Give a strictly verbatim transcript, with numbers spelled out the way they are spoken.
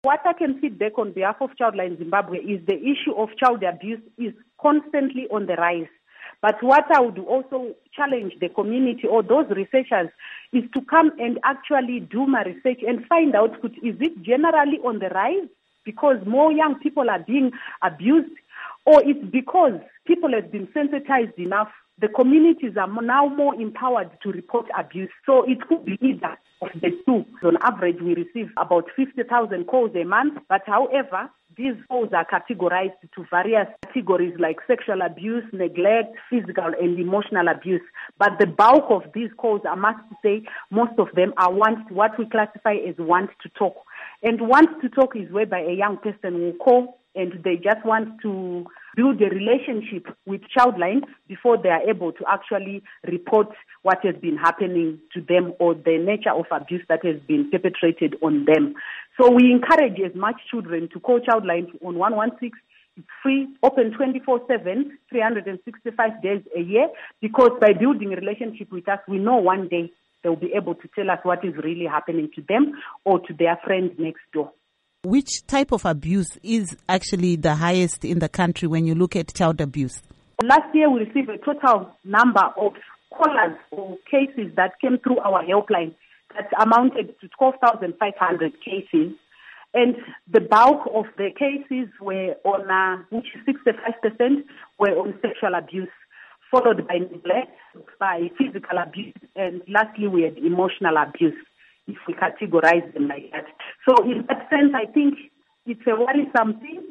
What I can feedback on behalf of Childline Zimbabwe is the issue of child abuse is constantly on the rise. But what I would also challenge the community or those researchers is to come and actually do my research and find out, is it generally on the rise because more young people are being abused, or it's because people have been sensitized enough, the communities are now more empowered to report abuse. So it could be either of the two. On average, we receive about fifty thousand calls a month, but however, these calls are categorized to various categories like sexual abuse, neglect, physical and emotional abuse. But the bulk of these calls, I must say, most of them are want, what we classify as want to talk. And want to talk is whereby a young person will call and they just want to build a relationship with Childline before they are able to actually report what has been happening to them or the nature of abuse that has been perpetrated on them. So we encourage as much children to call Childline on one one six. It's free, open twenty-four seven, three hundred sixty-five days a year, because by building a relationship with us, we know one day they'll be able to tell us what is really happening to them or to their friends next door. Which type of abuse is actually the highest in the country when you look at child abuse? Last year, we received a total number of callers or cases that came through our helpline that amounted to twelve thousand five hundred cases. And the bulk of the cases were on, uh, which is sixty-five percent, were on sexual abuse, followed by neglect, by physical abuse, and lastly, we had emotional abuse, if we categorize them like that. So in that sense, I think it's a worrisome thing.